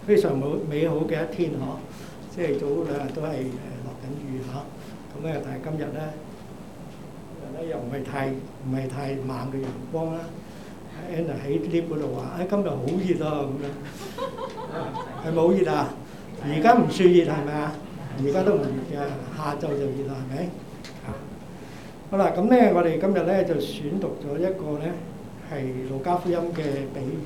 非常美好嘅一天嗬，即係早兩日都係落緊雨嚇，咁咧但係今日咧又唔係太猛嘅陽光啦。Anna 喺 lift 嗰度話：今日好熱啊咁樣，係咪好熱啊？而家唔算熱係咪啊？而家都唔熱嘅，下晝就熱啦係咪？好啦，咁咧我哋今日咧就選讀咗一個咧係路加福音嘅比喻。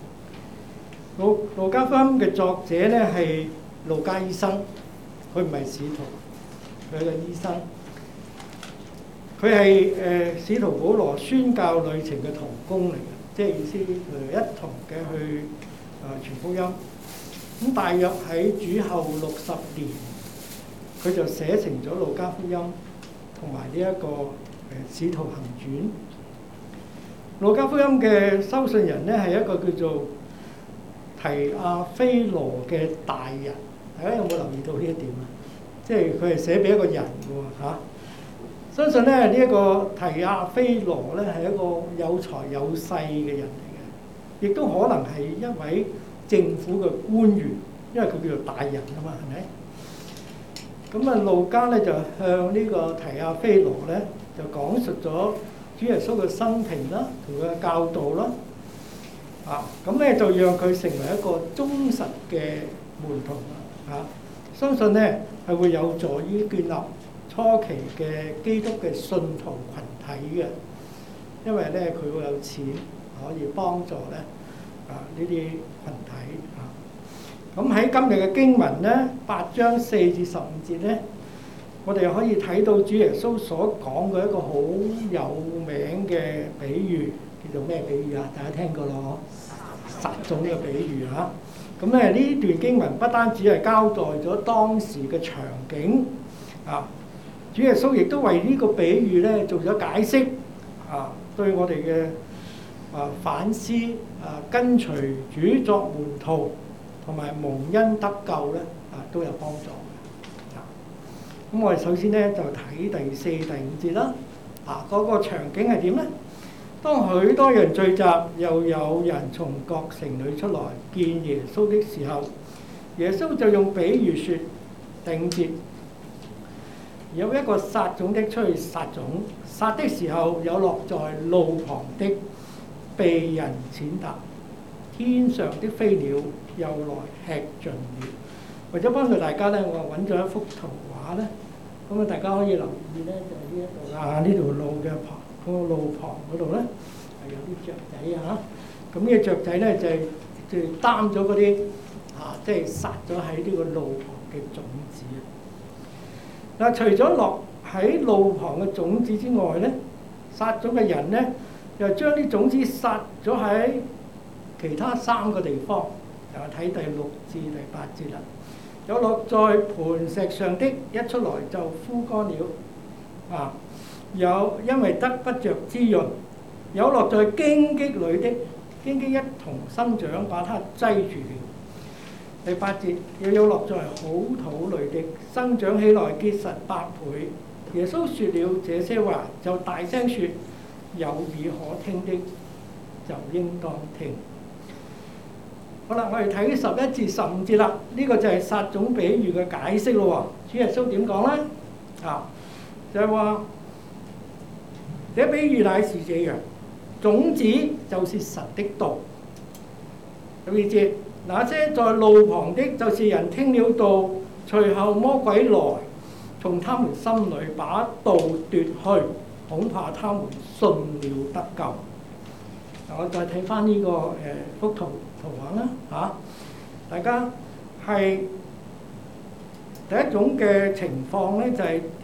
路加福音嘅作者咧係路加醫生，佢唔係使徒，佢係個醫生。佢係使徒保羅宣教旅程嘅同工嚟嘅，即係意思佢一同嘅去傳福音。咁大約喺主後60年，佢就寫成咗路加福音同埋呢一個使徒行傳。路加福音嘅收信人咧係一個叫做提阿非羅嘅大人，大家有冇留意到呢一點啊？即係佢係寫俾一個人嘅喎嚇。相信咧呢一個提阿非羅咧係一個有財有勢嘅人嚟嘅，亦都可能係一位政府嘅官員，因為佢叫做大人啊嘛，係咪？咁啊，路加咧就向呢個提阿非羅咧就講述咗主耶穌嘅生平啦，同佢嘅教導啦。咁咧就讓佢成為一個忠實嘅門徒啦。相信咧係會有助於建立初期嘅基督嘅信徒群體嘅，因為咧佢會有錢可以幫助咧呢啲群體。咁喺今日嘅經文咧8章4至15節咧，我哋可以睇到主耶穌所講嘅一個好有名嘅比喻，叫做咩比喻啊？大家聽過咯？撒種嘅比喻嚇。咁咧呢段經文不單止係交代咗當時嘅場景主耶穌亦都為呢個比喻咧做咗解釋對我哋嘅反思跟隨主作門徒同埋蒙恩得救咧都有幫助嘅。咁我哋首先咧就睇第4、第5節啦。嗰個場景係點咧？當許多人聚集，又有人從各城裏出來見耶穌的時候，耶穌就用比喻說：第5節，有一個撒種的出去撒種，撒的時候有落在路旁的，被人踐踏，天上的飛鳥又來吃盡了。為咗幫助大家咧，我揾咗一幅圖畫咧，咁大家可以留意咧，就係呢一度呢條路嘅旁嗰個路旁嗰度咧係有啲雀仔咁呢個雀仔咧就擔咗嗰啲即係撒咗喺呢個路旁嘅種子。除咗落喺路旁嘅種子之外咧，撒種嘅人咧又將啲種子撒咗喺其他3個地方。睇第6至第8節啦。有落在磐石上的，一出來就枯乾了。有因為得不着滋潤。有落在荊棘裏的，荊棘一同生長，把它擠住了。第8節，又有落在好土裏的，生長起來結實100倍。耶穌說了這些話，就大聲說：有耳可聽的，就應當聽。好啦，我哋睇11至15節啦。呢個就係撒種比喻嘅解釋咯。主耶穌點講咧？就係話，這比喻乃是這樣，種子就是神的道。第2節，那些在路旁的，就是人聽了道，隨後魔鬼來，從他們心裏把道奪去，恐怕他們信了得救。我再睇翻呢個幅圖畫啦大家係第一種嘅情況咧，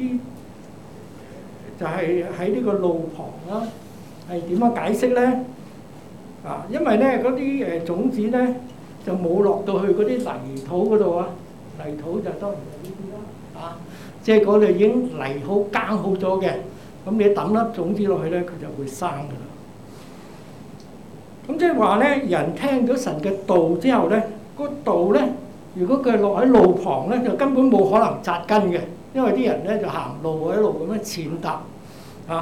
就係喺呢個路旁啦，係點樣解釋咧？因為咧嗰啲種子咧就冇落到去嗰啲泥土嗰度泥土就當然係呢啲啦即係嗰度已經泥好耕好咗嘅，咁你抌粒種子落去咧，佢就會生㗎啦。咁即係話咧，人聽到神嘅道之後咧，嗰道咧，如果佢落喺路旁咧，就根本冇可能扎根嘅，因為啲人咧就行路一路咁樣踐踏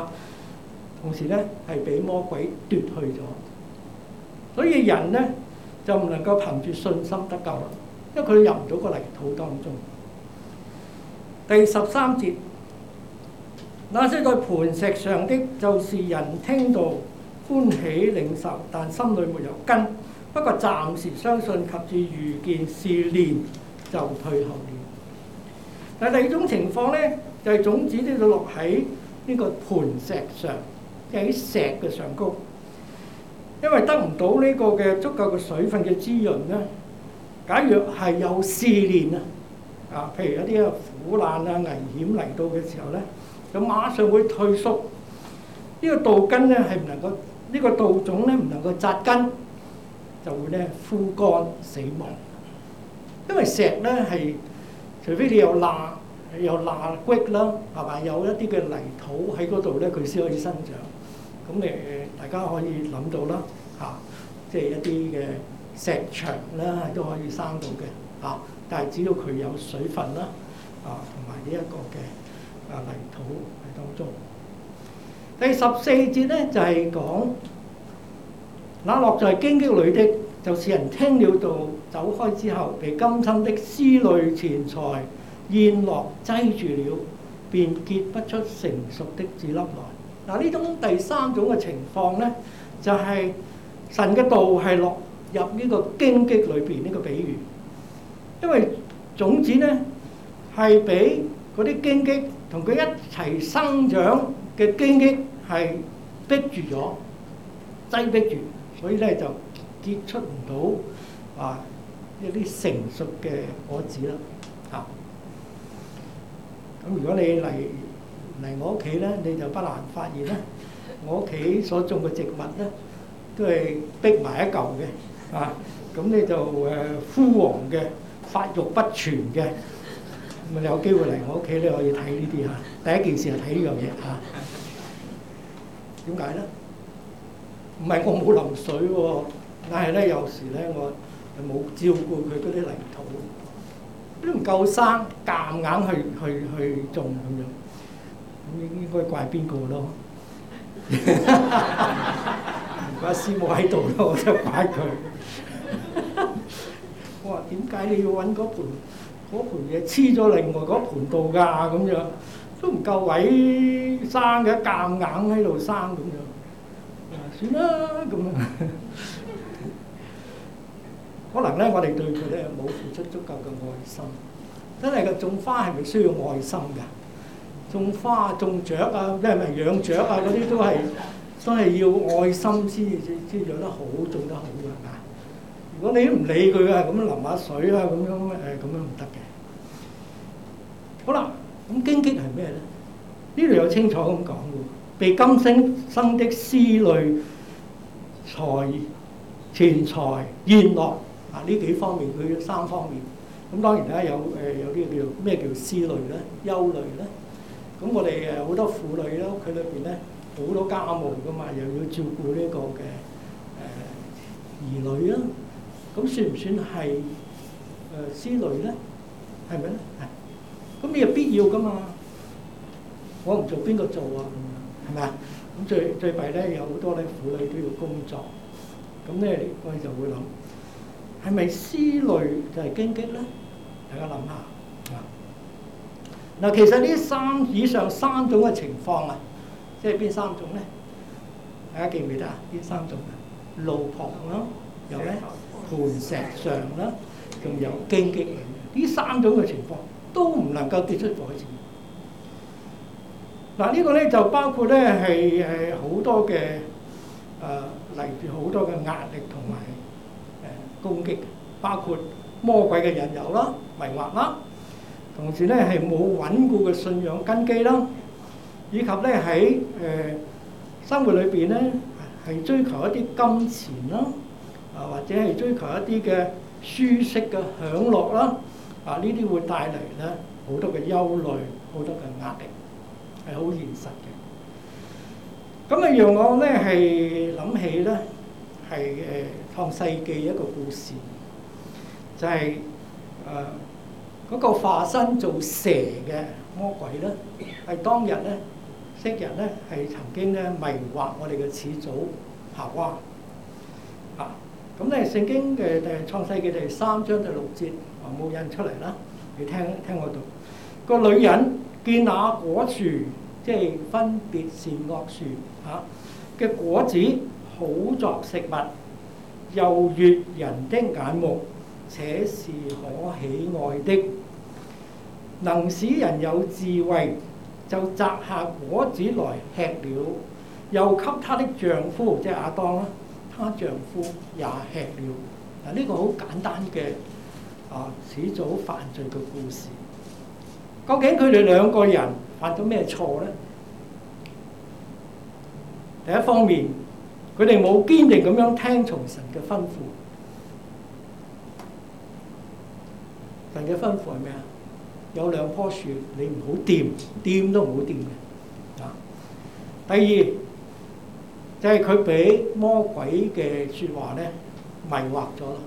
同時咧係俾魔鬼奪去咗。所以人咧就唔能夠憑住信心得救啦，因為佢入唔到個泥土當中。第13節，那些在磐石上的，就是人聽道歡喜領受，但心裏沒有根，不過暫時相信，及至遇見試煉就退後了。但第二種情況咧，就係種子呢度落喺呢個磐石上，即係喺石嘅上高，因為得唔到呢個嘅足夠嘅水分嘅滋潤咧。假如係有試煉啊，譬如一啲苦難啊、危險嚟到嘅時候咧，就馬上會退縮。呢個道根咧係唔能夠，呢個道種咧唔能夠扎根，就會咧枯乾死亡。因為石咧係，除非你有罅骨啦，係嘛？有一啲嘅泥土喺嗰度咧，佢先可以生長。咁大家可以諗到啦，即係一啲嘅石牆啦，都可以生到嘅，但係只要佢有水分啦，同埋呢一個嘅泥土喺當中。第14節咧就係講，那落在荊棘裏的，就是人聽了道走開之後，被今生的思慮、錢財、宴樂擠住了，便結不出成熟的子粒來。嗱，呢種第三種嘅情況咧，就係神嘅道係落入呢個荊棘裏邊呢個比喻，因為種子咧係俾嗰啲荊棘同佢一齊生長嘅荊棘係逼住咗、擠逼住，所以咧就結出唔到一啲成熟嘅果子啦。咁如果你嚟我屋企咧，你就不難發現咧，我屋企所種嘅植物咧都係逼埋一嚿嘅，咁你就枯黃嘅、發育不全嘅。咁你有機會嚟我屋企咧，可以睇呢啲嚇。第一件事係睇呢樣嘢嚇。點解咧？唔係我冇淋水喎，但係咧有時咧我冇照顧佢嗰啲泥土，都唔夠生，夾硬去種咁樣。咁應該怪邊個咯？如果師母喺度咧，我就怪佢。我話點解你要揾嗰盤嘢黐咗另外嗰盤度㗎？咁樣都唔夠位生嘅，夾硬喺度生咁樣。算啦咁樣。可能咧，我哋對佢咧冇付出足夠嘅愛心。真係嘅，種花係咪需要愛心㗎？種花、種雀啊，即係咪養雀啊？嗰啲都係要愛心先養得好、種得好㗎，係嘛？如果你都唔理佢啊，咁淋下水啊，咁樣唔得嘅。好啦，咁荊棘係咩咧？呢度有清楚咁講嘅，被今生的思慮、錢財、宴樂呢幾方面，佢三方面。咁當然啦，有啲叫咩叫思慮咧、憂慮咧。咁我哋好多婦女咧，屋企裏邊咧好多家務噶嘛，又要照顧呢個嘅兒女啊。咁算唔算係思慮咧？係咪咧？係。咁你又必要噶嘛？我唔做邊個做啊？係咪啊？咁最弊咧，有好多咧婦女都要工作。咁咧我哋就會諗，係咪思慮就係荊棘咧？大家諗下啊！嗱，其實呢以上三種嘅情況啊，即係邊三種咧？大家記唔記得啊？邊三種啊？路旁啦，有咧磐石上啦，仲有荊棘。呢三種嘅情況都唔能夠結出果子。嗱，呢個咧就包括咧係好多嘅嚟自好多嘅壓力同埋攻擊，包括魔鬼嘅引誘啦、迷惑啦，同時咧係冇穩固嘅信仰根基啦，以及咧喺生活裏邊咧係追求一啲金錢啦，或者係追求一啲嘅舒適嘅享樂啦，呢啲會帶嚟咧好多嘅憂慮、好多嘅壓力，係好現實嘅。咁讓我咧係諗起咧係創世記一個故事，就係嗰個化身做蛇嘅魔鬼咧，係當日咧昔日咧係曾經咧迷惑我哋嘅始祖夏娃。 咁咧聖經嘅創世記第3章第6節冇印出嚟啦，你聽我讀。個女人見那果樹，即係分別善惡樹嘅果子好作食物，又悅人的眼目，且是可喜愛的，能使人有智慧，就摘下果子來吃了，又給她的丈夫，即係亞當啦，她丈夫也吃了。嗱，呢個好簡單嘅始祖犯罪嘅故事。究竟佢哋兩個人犯咗咩錯呢？第一方面，佢哋冇堅定咁樣聽從神嘅吩咐。神嘅吩咐係咩啊？有兩棵樹，你唔好掂都唔好掂嘅。第二就係佢俾魔鬼嘅説話咧迷惑咗啦。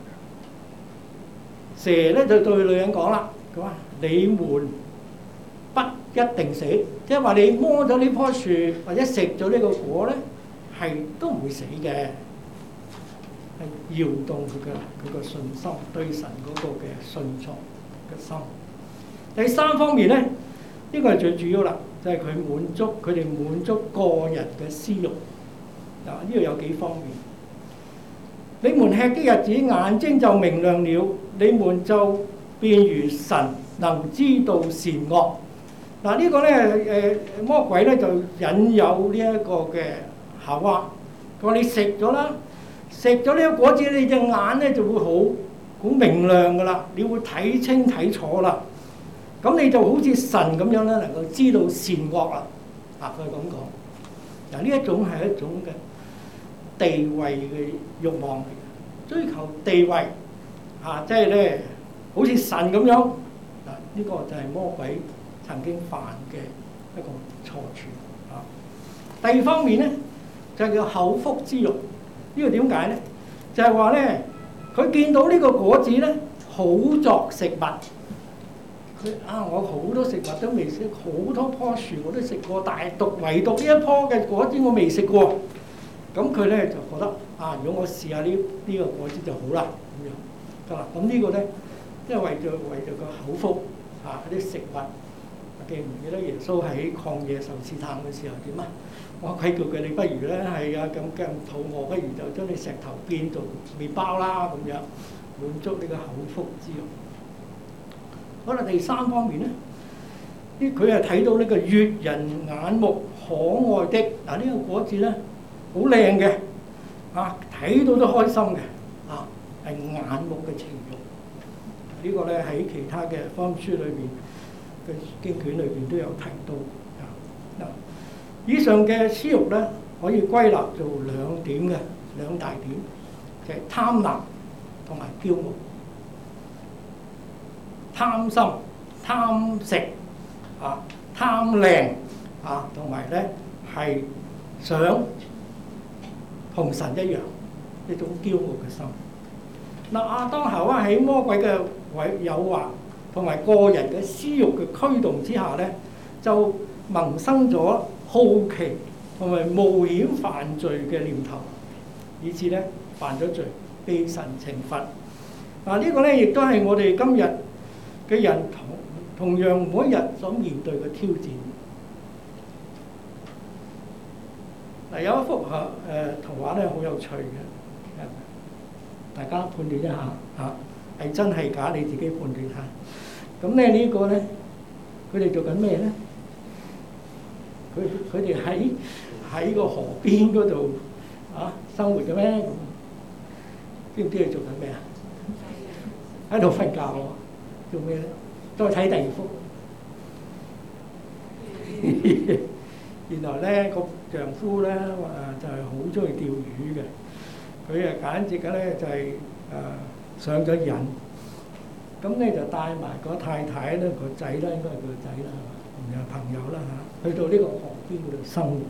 蛇咧就對女人講啦，佢話：你們不一定死，即係話你摸咗呢棵樹或者食咗呢個果咧，係都唔會死嘅。係搖動佢嘅信心，對神嗰個嘅信從嘅心。第三方面咧，呢個係最主要啦，就係佢哋滿足個人嘅私慾。嗱，呢度有幾方面。你們吃的日子，眼睛就明亮了，你們就便如神，能知道善惡。嗱，呢個咧魔鬼咧就引誘呢一個嘅夏娃，佢話你食咗啦，食咗呢個果子，你隻眼咧就會好明亮噶啦，你會睇清睇楚啦。咁你就好似神咁樣咧，能夠知道善惡啦。佢咁講。嗱，呢一種係一種嘅地位嘅慾望嚟嘅，追求地位即係咧好似神咁樣。嗱，呢個就係魔鬼曾經犯嘅一個錯處。第二方面咧就係叫口腹之慾。呢個點解咧？就係話咧，佢見到呢個果子咧好作食物。我好多食物都未食，好多棵樹我都食過，但係唯獨呢一棵嘅果子我未食過。咁佢咧就覺得如果我試下呢個果子就好啦咁樣得啦。咁呢個咧，即係為咗個口腹啲食物。記唔記得耶穌喺曠野受試探嘅時候點啊？我鬼叫佢，你不如咧咁肚餓，不如就將你石頭變做麵包啦咁樣，滿足呢個口腹之慾。可能第三方面咧，佢係睇到呢個悅人眼目可愛的。呢個果子咧好靚嘅，睇到都開心嘅，係眼目嘅情慾。呢個咧喺其他嘅福音書裏邊嘅經卷裏邊都有提到。以上嘅私慾咧可以歸納做兩大點，就係貪婪同埋驕傲。貪心、貪食、貪靚同埋咧係想同神一樣呢種驕傲嘅心。亞當夏娃喺魔鬼嘅誘惑同埋個人嘅私慾嘅驅動之下咧，就萌生咗好奇同埋冒險犯罪嘅念頭，以致咧犯咗罪，被神懲罰。呢個咧亦都係我哋今日嘅人同樣每一日所面對嘅挑戰。有一幅圖畫咧好有趣嘅，大家判斷一下係真係假，你自己判斷下。咁咧呢個咧，佢哋做緊咩咧？佢哋喺個河邊嗰度生活嘅咩？知唔知佢做緊咩啊？喺度瞓覺喎。做咩咧？再睇第二幅。原來咧個丈夫咧就係好中意釣魚嘅，佢簡直嘅咧就係上咗癮，咁咧就帶埋個太太咧個仔啦，應該係佢個仔啦，同埋朋友啦去到呢個河邊嗰度生活。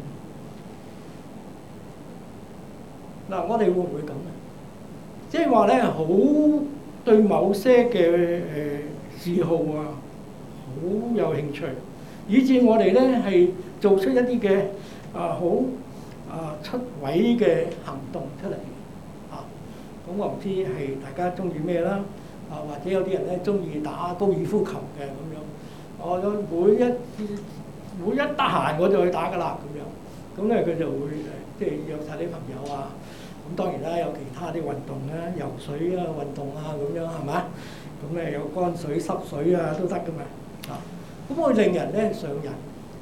我哋會唔會咁咧？即係話咧好對某些嘅嗜好好有興趣，以致我哋咧係做出一啲嘅好出位嘅行動出嚟咁我唔知係大家中意咩啦，或者有啲人咧中意打高爾夫球嘅咁樣。我每一得閒我就去打㗎啦咁樣。咁咧佢就會即係約晒啲朋友啊。咁當然啦，有其他啲運動啦，游水啊運動啊咁樣係嘛？咁咧有乾水濕水啊都得㗎嘛。咁會令人咧上癮。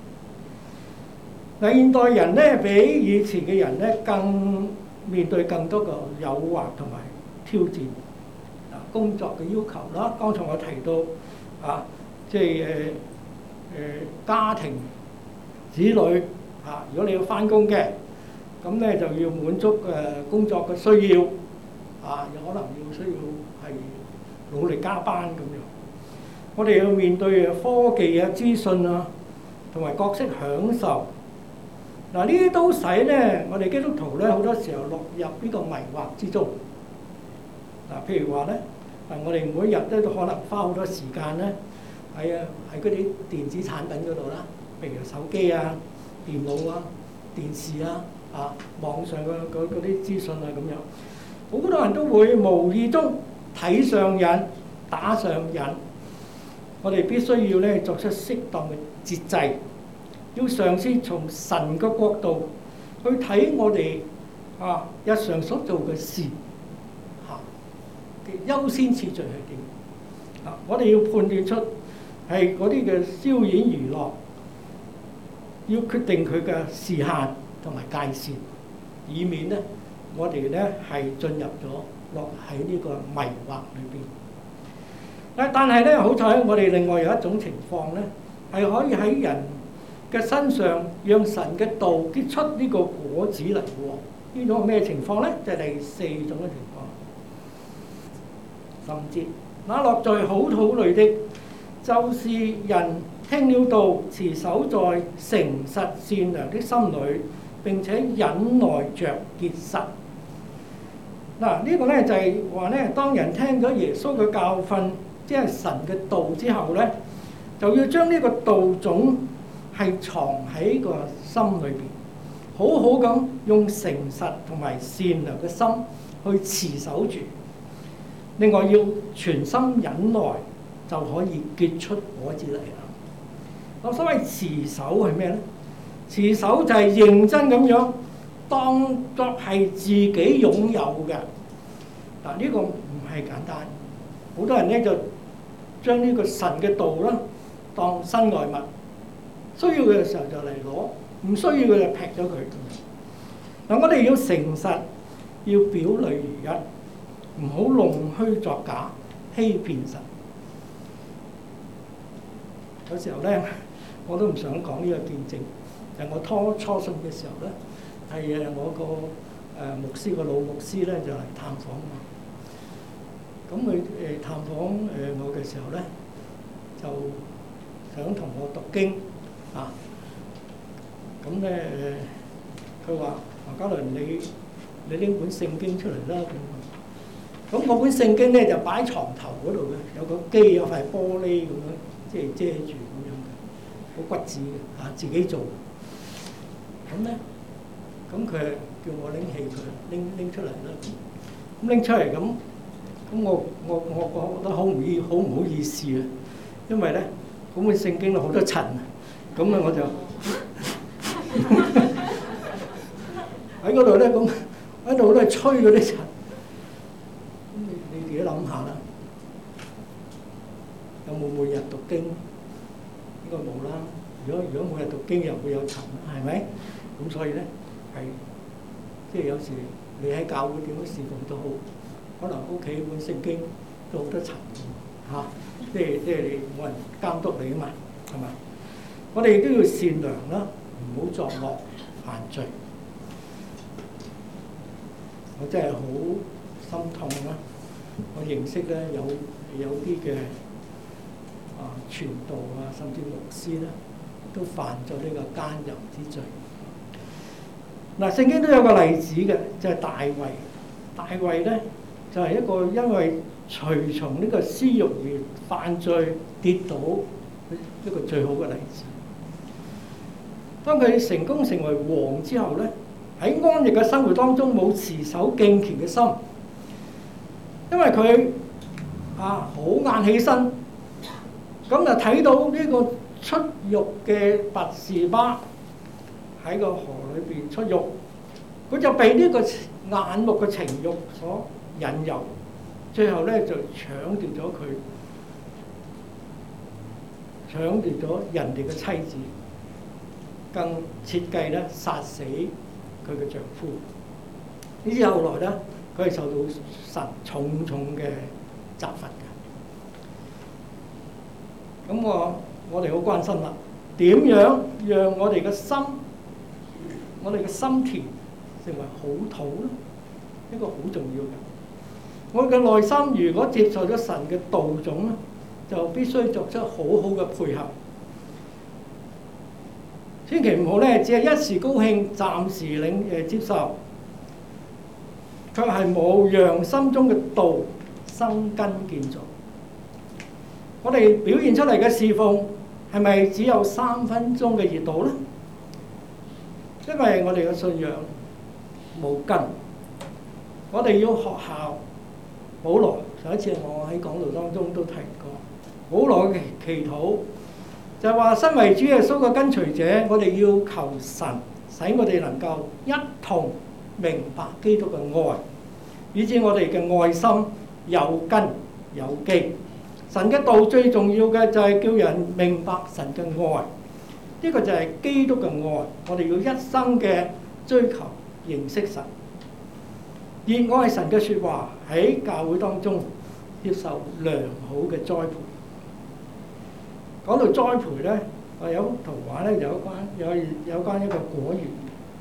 嗱，現代人咧比以前嘅人咧面對更多嘅誘惑同埋挑戰。工作嘅要求啦，剛才我提到即係家庭子女如果你要返工嘅，咁咧就要滿足工作嘅需要有可能需要係努力加班咁樣。我哋要面對科技啊、資訊啊，同埋角色享受。嗱，呢啲都使咧我哋基督徒咧好多時候落入呢個迷惑之中。譬如話咧，我哋每日都可能花好多時間咧喺嗰啲電子產品嗰度啦，譬如手機啊、電腦啊、電視啊、網上嗰啲資訊啊咁樣，好多人都會無意中睇上癮、打上癮。我哋必須要咧作出適當嘅節制，要嘗試從神嘅角度去睇我哋日常所做嘅事嘅優先次序係點。我哋要判斷出係嗰啲嘅消遣娛樂，要決定佢嘅時限同埋界線，以免咧我哋咧係進入咗落喺呢個迷惑裏邊。但係咧，好彩我哋另外有一種情況咧，係可以喺人嘅身上讓神嘅道結出呢個果子嚟喎。呢種係咩情況咧？就係第四種嘅情況。甚至那落在好土裏的，就是人聽了道，持守在誠實善良的心裏，並且忍耐着結實。呢個咧就係話咧，當人聽咗耶穌嘅教訓，即係神嘅道之後咧，就要將呢個道種係藏喺個心裏邊，好好咁用誠實同埋善良嘅心去持守住。另外要全心忍耐，就可以結出果子嚟啦。咁所謂持守係咩咧？持守就係認真咁樣當作係自己擁有嘅。呢個唔係簡單。好多人咧就將呢個神嘅道啦當身外物，需要嘅時候就嚟攞，唔需要嘅就劈咗佢。我哋要誠實，要表裏如一，唔好弄虛作假，欺騙神。有時候咧，我都唔想講呢個見證。就我初信嘅時候咧，係我個牧師個老牧師咧就嚟探訪我。咁佢探訪我嘅時候咧，就想同我讀經咁咧佢話：何嘉倫，你拎本聖經出嚟啦。咁我本聖經咧就擺喺床頭嗰度嘅，有個機，有塊玻璃咁樣，即係遮住咁樣嘅，好骨子嘅自己做。咁咧，咁佢叫我拎起佢，拎出嚟啦。咁拎出嚟咁我覺得好唔好意思啊，因為咧嗰本聖經好多塵啊，咁啊我就喺嗰度咧，咁喺度都係吹嗰啲塵。咁你自己諗下啦，有冇每日讀經？應該冇啦。如果每日讀經又會有塵啦，係咪？咁所以咧係即係有時你喺教會點樣侍奉都好。可能屋企本聖經都好多塵即係你冇人監督你啊嘛，係嘛？我哋都要善良啦，唔好作惡犯罪。我真係好心痛啦！我認識咧有啲嘅傳道甚至牧師咧，都犯咗呢個奸淫之罪。聖經都有個例子嘅，就係大衛。大衛咧就係一個因為隨從呢個私慾而犯罪跌倒一個最好嘅例子。當佢成功成為王之後咧，喺安逸嘅生活當中冇持守敬虔嘅心， 因為佢好晏起身，咁就睇到呢個出獄嘅拔士巴喺個河裏邊出獄，佢就被呢個眼目嘅情慾所引誘，最後咧就搶奪咗佢，搶奪咗人哋嘅妻子，更設計咧殺死佢嘅丈夫。呢之後來咧，佢係受到神重重嘅責罰嘅。咁我哋好關心啦，點樣讓我哋嘅心田成為好土咧？呢個好重要嘅。我哋嘅內心如果接受咗神嘅道種咧，就必須作出好好嘅配合。千祈唔好咧，只係一時高興，暫時接受，卻係冇讓心中嘅道生根建造。我哋表現出嚟嘅侍奉係咪只有3分鐘嘅熱度咧？因為我哋嘅信仰冇根。我哋要學效保羅，上一次我喺講道當中都提過，保羅嘅祈禱就係話，身為主耶穌嘅跟隨者，我哋要求神使我哋能夠一同明白基督嘅愛，以致我哋嘅愛心有根有基。神嘅道最重要嘅就係叫人明白神嘅愛，呢個就係基督嘅愛。我哋要一生嘅追求認識神，熱愛神嘅説話，喺教會當中接受良好嘅栽培。講到栽培咧，我有幅圖畫咧，有關一個果園，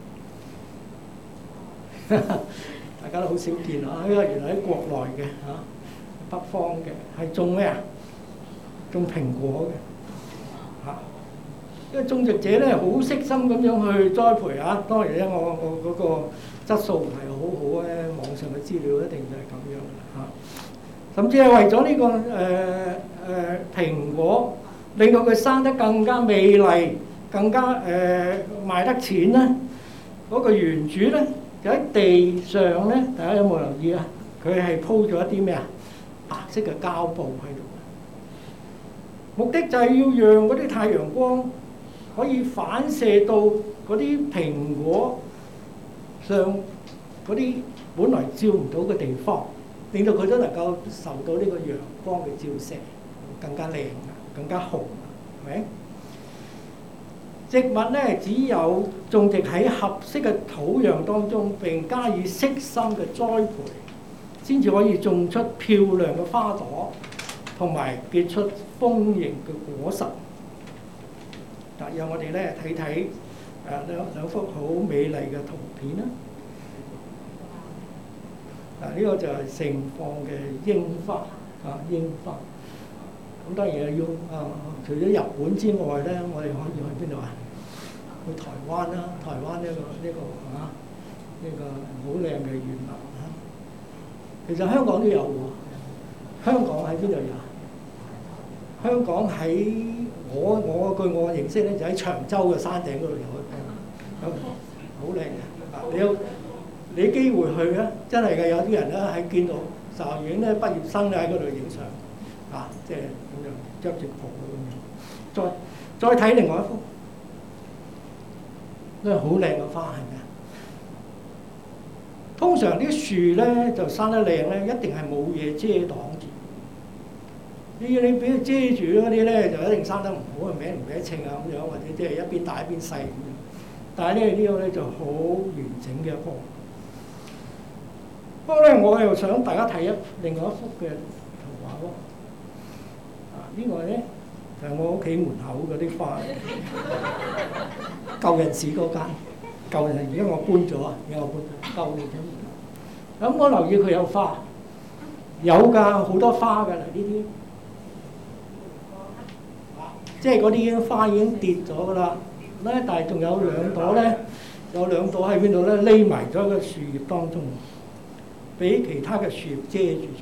大家都好少見啊！因為原來喺國內嘅北方嘅係種咩啊？種蘋果嘅嚇。因為種植者咧好悉心咁樣去栽培啊。當然咧，我嗰個質素唔係好好咧，網上嘅資料一定就係咁樣嚇。甚至係為咗呢個蘋果，令到佢生得更加美麗，更加賣得錢咧。嗰個園主咧就喺地上咧，大家有冇留意啊？佢係鋪咗一啲咩啊？白色嘅膠布喺度，目的就係要讓嗰啲太陽光可以反射到嗰啲蘋果上嗰啲本來照唔到嘅地方，令到佢都能夠受到呢個陽光嘅照射，更加靚啊，更加紅啊，係咪？植物咧只有種植喺合適嘅土壤當中，並加以悉心嘅栽培，先至可以種出漂亮嘅花朵，同埋結出豐盈嘅果實。嗱，讓我哋咧睇睇兩幅好美麗嘅圖片啦。嗱，呢個就係盛放嘅櫻花櫻花。咁當然要除咗日本之外咧，我哋可以去邊度啊？去台灣啦，台灣呢個好靚嘅園林啊。其實香港都有喎，香港喺邊度有？香港喺據我認識咧，就喺長洲嘅山頂嗰度有，好靚嘅。你有機會去啊？真係嘅，有啲人咧喺見到神學院咧畢業生咧喺嗰度影相，即係咁樣着住袍咁樣。再睇另外一幅，都係好靚嘅花，係咪啊？通常啲樹咧就生得靚咧，一定係冇嘢遮擋住。你俾佢遮住嗰啲咧，就一定生得唔好，名唔名稱啊咁樣，或者即係一邊大一邊細咁樣。但係呢個咧就好完整嘅一棵。不過咧，我又想大家睇另外一幅嘅圖畫喎。呢個咧就係我屋企門口嗰啲花，舊日市嗰間。舊日而家我搬咗啊，而家我搬舊年嘅。咁我留意佢有花，有㗎，好多花㗎啦呢啲。即係嗰啲花已經跌咗㗎啦，咧但係仲有兩朵咧，有兩朵喺邊度咧？匿埋咗喺個樹葉當中，俾其他嘅樹葉遮住咗。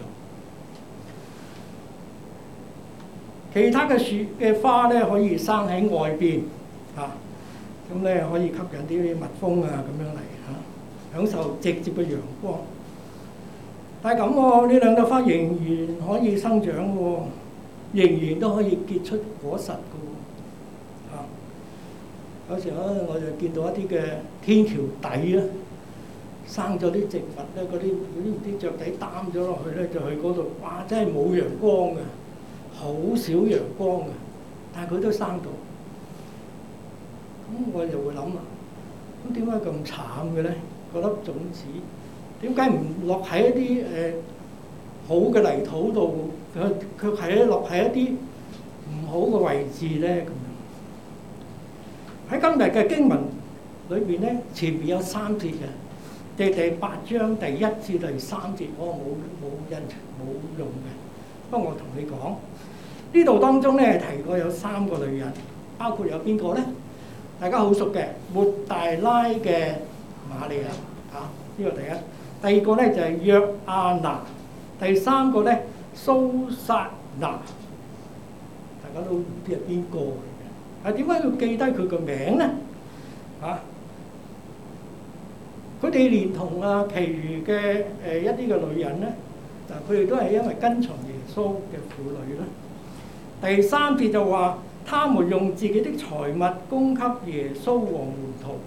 其他嘅樹嘅花咧可以生喺外邊嚇，咁咧可以吸引啲蜜蜂啊咁樣嚟嚇，享受直接嘅陽光。 但係咁喎，呢兩朵花仍然可以生長喎，仍然都可以結出果實嘅喎。有時咧，我就見到一啲嘅天橋底啊，生咗啲植物咧，嗰啲雀仔擔咗落去咧，就去嗰度，哇！真係冇陽光嘅，好少陽光嘅，但係佢都生到。咁我就會諗啦，咁點解咁慘嘅咧？嗰粒種子點解唔落喺一啲好嘅泥土度，卻係落喺一啲唔好嘅位置咧？咁樣喺今日嘅經文裏邊咧，前面有3節嘅，第8章第1至第3節，我冇用嘅。不過我同你講，呢度當中咧提過有3個女人，包括有邊個咧？大家好熟嘅抹大拉嘅瑪利亞啊，呢個第一。第二個咧就係約亞拿，第3個咧蘇撒拿，大家都唔知係邊個嚟嘅。點解要記低佢個名咧？佢哋連同其餘嘅一啲嘅女人咧，佢哋都係因為跟從耶穌嘅婦女啦。第3節就話，他們用自己的財物供給耶穌和門徒，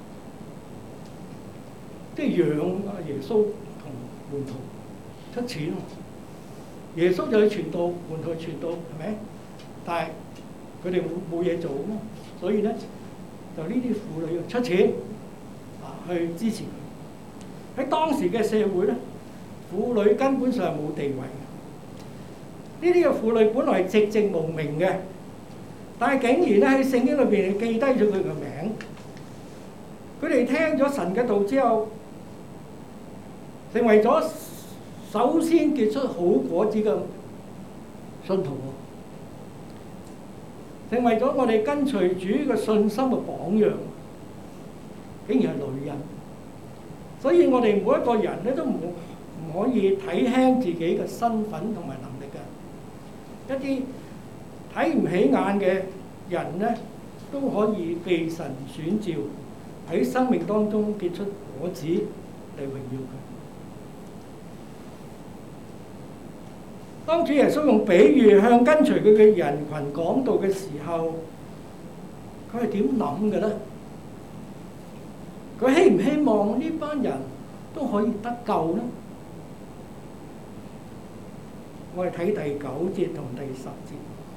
即係養耶穌同門徒出錢。耶穌就去傳道，門徒去傳道，係咪？但係佢哋冇嘢做啊嘛，所以咧就呢啲婦女要出錢去支持佢。喺當時嘅社會咧，婦女根本上冇地位嘅。呢啲嘅婦女本來係寂寂無名嘅。但係竟然咧喺聖經裏邊記低咗佢嘅名，佢哋聽咗神嘅道之後，成為咗首先結出好果子嘅信徒，成為咗我哋跟隨主嘅信心嘅榜樣。竟然係女人，所以我哋每一個人咧都唔可以睇輕自己嘅身份同埋能力嘅。一啲睇唔起眼嘅人咧，都可以被神選召喺生命當中結出果子嚟榮耀佢。當主耶穌用比喻向跟隨佢嘅人群講道嘅時候，佢係點諗嘅咧？佢希唔希望呢班人都可以得救咧？我哋睇第9節同第10節。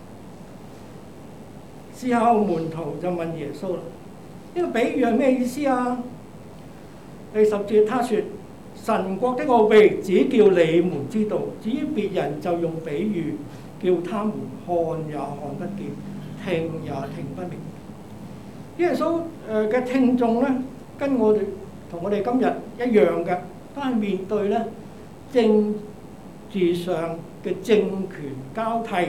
之後門徒就問耶穌啦：呢個比喻係咩意思啊？第10節，他說：神國的奧秘只叫你們知道，至於別人就用比喻，叫他們看也看不見，聽也聽不明。耶穌嘅聽眾咧，跟我哋同我哋今日一樣嘅，都係面對咧政治上嘅政權交替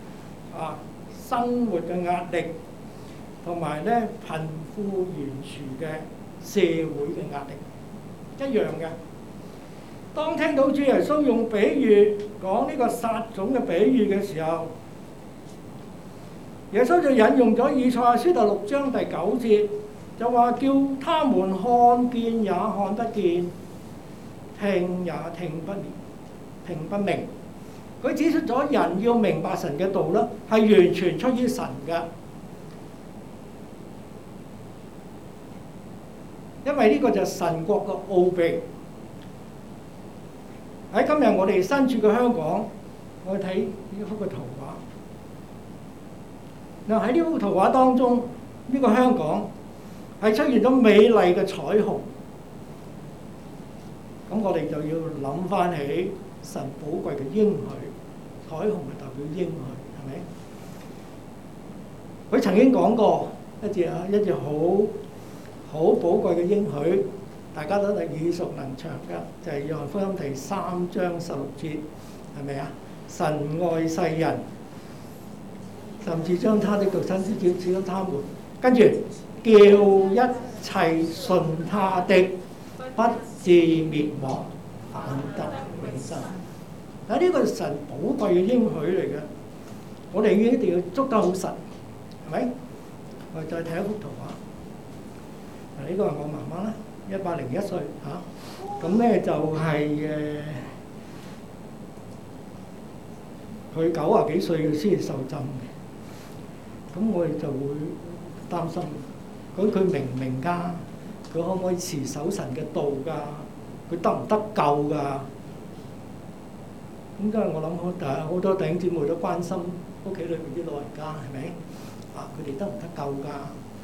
生活嘅壓力，同埋咧貧富懸殊嘅社會嘅壓力一樣嘅。當聽到主耶穌用比喻講呢個撒種嘅比喻嘅時候，耶穌就引用咗以賽亞書第6章第9節，就話叫他們看見也看不見，聽也聽不明。佢指出咗人要明白神嘅道啦，係完全出於神嘅，因為呢個就係神國嘅奧秘。喺今日我哋身處嘅香港，我哋睇呢幅嘅圖畫。嗱，喺呢幅圖畫當中，呢個香港係出現咗美麗嘅彩虹。咁我哋就要諗翻起神寶貴嘅應許，彩虹係代表應許，係咪？佢曾經講過一隻好寶貴嘅應許，大家都係耳熟能詳㗎，就係約翰福音第3章16節，係咪啊？神愛世人，甚至將他的獨生子賜給他們，跟住叫一切信他的不至滅亡，反得永生。但係呢個係神寶貴嘅應許嚟嘅，我哋一定要捉得好實，係咪？我哋再睇一幅圖畫。嗱，呢個係我媽媽啦，101歲嚇。咁咧就係佢90幾歲嘅先至受浸嘅，咁我哋就會擔心，咁佢明唔明㗎？佢可唔可以持守神嘅道㗎？佢得唔得救㗎？咁因為我諗好多弟兄姊妹都關心屋企裏面啲老人家係咪？佢哋得唔得救㗎？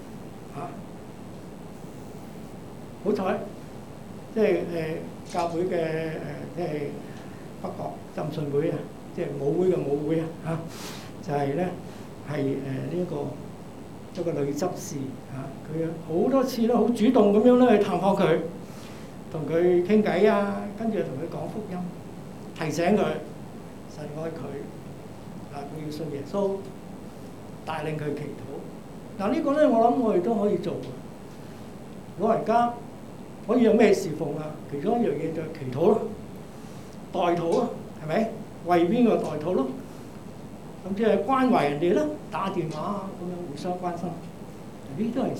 好彩，即係教會嘅即係北角浸信會啊，即係母會嘅母會啊，就係咧係呢一個女執事佢好多次都好主動咁樣咧去探訪佢，同佢傾偈啊，跟住同佢講福音，提醒佢神愛佢，佢要信耶穌，帶領佢祈禱。呢個咧，我諗我哋都可以做。老人家可以有咩侍奉啊？其中一樣嘢就係祈禱咯，代禱咯，係咪？為邊個代禱咯？甚至係關懷人哋啦，打電話啊咁樣互相關心，呢啲都係事。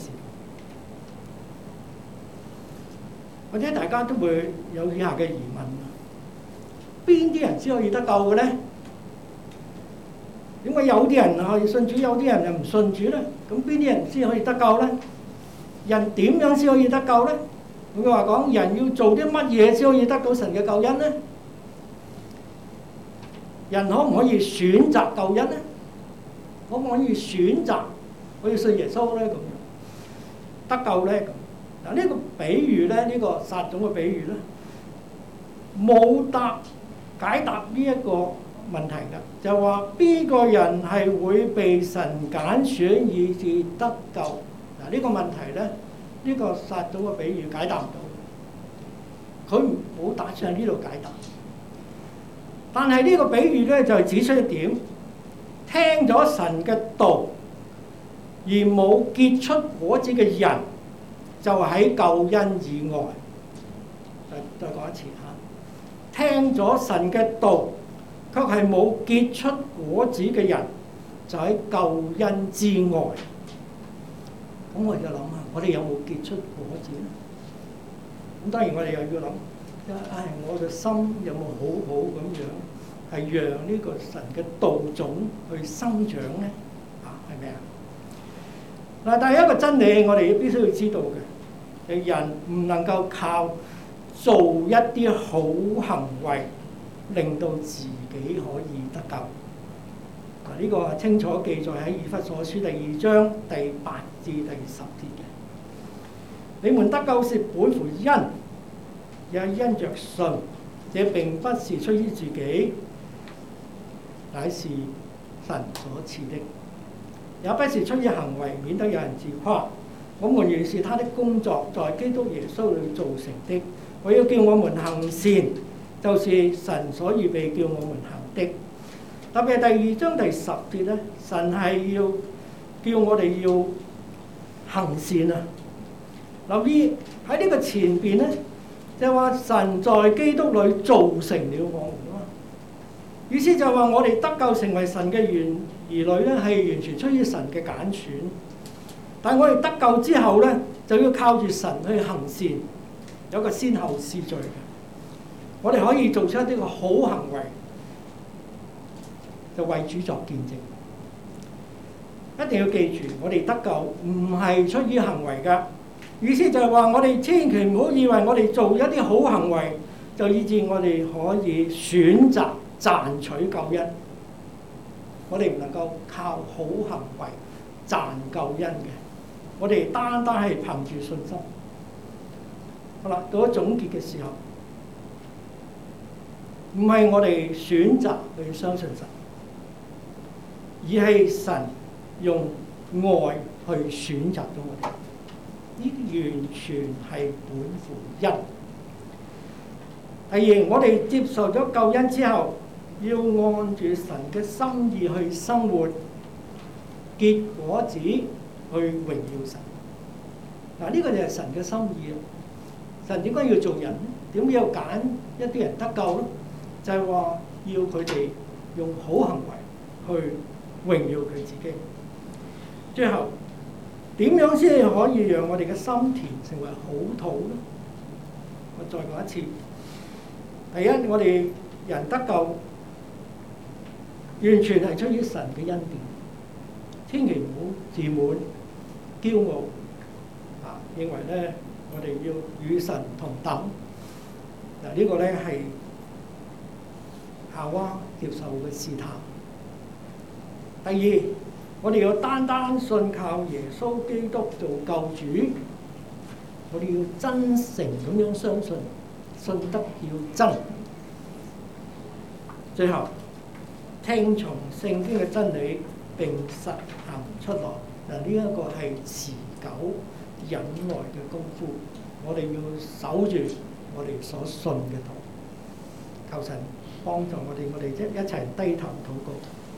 或者大家都會有以下嘅疑問：邊啲人先可以得救嘅咧？點解有啲人可以信主，有啲人又唔信主咧？咁邊啲人先可以得救咧？人點樣先可以得救咧？佢話講人要做啲乜嘢先可以得到神嘅救恩咧？人可唔可以選擇救恩咧？可唔可以選擇可以信耶穌咧？咁樣得救咧？咁呢個比喻咧，呢個撒種嘅比喻咧，冇解答呢一個問題㗎，就話邊個人係會被神揀選以致得救？呢個問題咧，呢個撒種嘅比喻解答唔到，佢冇打算喺呢度解答。但係呢個比喻咧就係指出一點：聽咗神嘅道而冇結出果子嘅人，就喺救恩以外。再講一次嚇，聽咗神嘅道卻係冇結出果子嘅人，就喺救恩之外。咁我哋就諗下，我哋有冇結出果子咧？咁當然我哋又要諗，我嘅心有冇好好咁樣係讓呢個神嘅道種去生長咧？係咪啊？嗱，第一個真理我哋必須要知道嘅，係人唔能夠靠做一啲好行為令到自己可以得救。呢個係清楚記載喺以弗所書第2章第8至第10節嘅。你們得救是本乎恩，也因着信。這並不是出於自己，乃是神所賜的；也不是出於行為，免得有人自誇。我們原是他的工作，在基督耶穌裏造成的。為要叫我們行善，就是神所預備叫我們行的。特別係第2章第10節咧，神係要叫我哋要行善啊！留意喺呢個前邊咧，就話神在基督裏造成了我們啊！意思就係話我哋得救成為神嘅兒女咧，係完全出於神嘅揀選。但係我哋得救之後咧，就要靠住神去行善，有個先後次序嘅。我哋可以做出一啲個好行為，就為主作見證。一定要記住，我哋得救唔係出於行為㗎。意思就係話，我哋千祈唔好以為我哋做一啲好行為，就以致我哋可以選擇賺取救恩。我哋唔能夠靠好行為賺救恩嘅。我哋單單係憑住信心。好啦，到咗總結嘅時候，唔係我哋選擇去相信神，而係神用愛去選擇咗我哋。呢完全係本乎恩。第二，我哋接受咗救恩之後，要按住神嘅心意去生活，結果子去榮耀神。嗱，呢個就係神嘅心意啦。神點解要做人咧？點解要揀一啲人得救咧？就係話要佢哋用好行為去榮耀佢自己。最後點樣先可以讓我哋嘅心田成為好土咧？我再講一次。第一，我哋人得救完全係出於神嘅恩典，千祈唔好自滿、驕傲啊！認為咧，我哋要與神同等嗱，呢個咧係夏娃接受嘅試探。第二，我哋要單單信靠耶穌基督做救主，我哋要真誠咁樣相信，信得要真。最後，聽從聖經嘅真理並實行出來。嗱，呢一個係持久忍耐嘅功夫，我哋要守住我哋所信嘅道。求神幫助我哋一齊低頭禱告。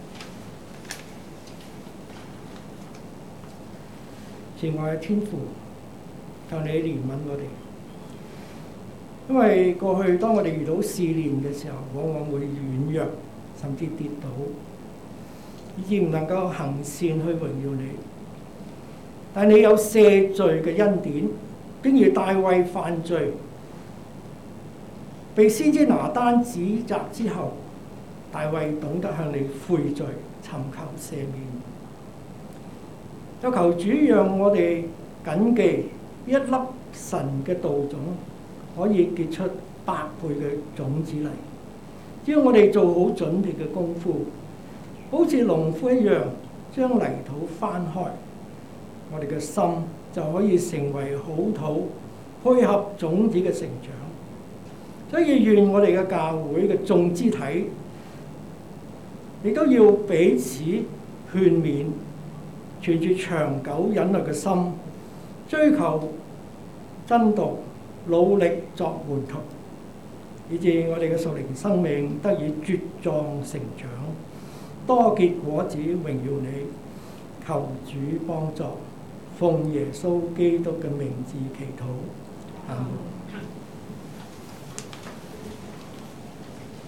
慈愛嘅天父，求你憐憫我哋，因為過去當我哋遇到試煉嘅時候，往往會軟弱，甚至跌倒，以致唔能夠行善去榮耀你。但你有赦罪嘅恩典，正如大衛犯罪，被先知拿單指責之後，大衛懂得向你悔罪，尋求赦免。就求主讓我哋謹記一粒神嘅道種可以結出100倍嘅種子嚟。只要我哋做好準備嘅功夫，好似農夫一樣將泥土翻開，我哋嘅心就可以成為好土，配合種子嘅成長。所以願我哋嘅教會嘅眾肢體，亦都要彼此勸勉，存住長久忍耐嘅心，追求真道，努力作門徒，以致我哋嘅屬靈生命得以茁壯成長，多結果子，榮耀你。求主幫助，奉耶穌基督嘅名字祈禱，阿門。